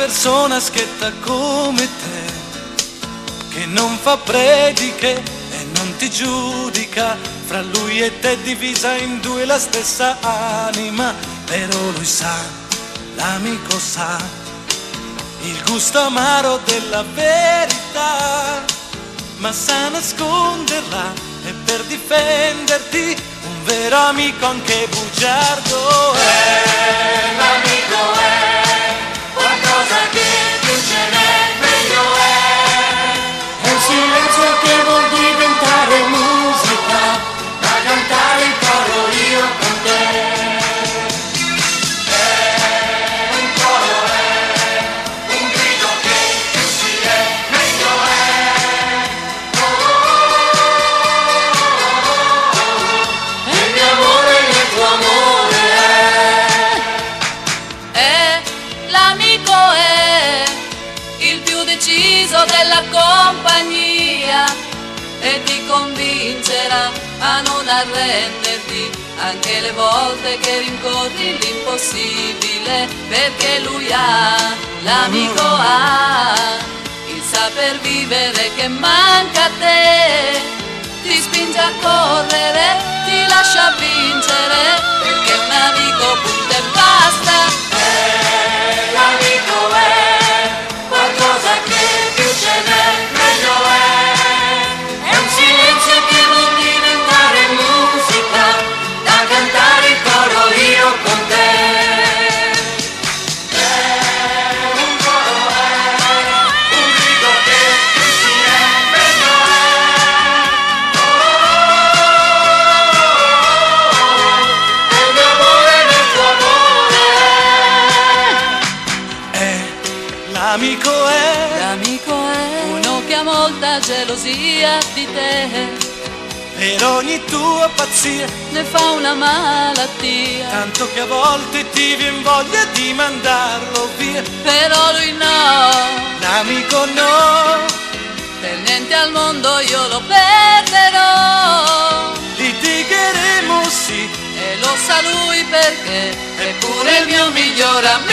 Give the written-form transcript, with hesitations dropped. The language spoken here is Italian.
persona schietta come te, che non fa prediche e non ti giudica, fra lui e te divisa in due la stessa anima, però lui sa, l'amico sa, il gusto amaro della verità, ma sa nasconderla e per difenderti un vero amico anche bugiardo è. L'amico è qualcosa che più ce n'è meglio è il silenzio che vuol diventare musica, da cantare il coro io con te. Della compagnia e ti convincerà a non arrenderti anche le volte che rincorri l'impossibile, perché lui ha, l'amico ha, il saper vivere che manca a te, ti spinge a correre, ti lascia vincere, perché un amico punta e basta. L'amico è qualcosa che più ce n'è meglio è un silenzio che vuol diventare musica, da cantare il coro io con te. Un coro è un grido che più si è meglio è il mio amore nel tuo amore. L'amico è Uno che ha molta gelosia di te, per ogni tua pazzia, ne fa una malattia, tanto che a volte ti vien voglia di mandarlo via. però lui no, L'amico no, per niente al mondo io lo perderò, litigheremo sì, e lo sa lui perché è pure il mio miglior amico.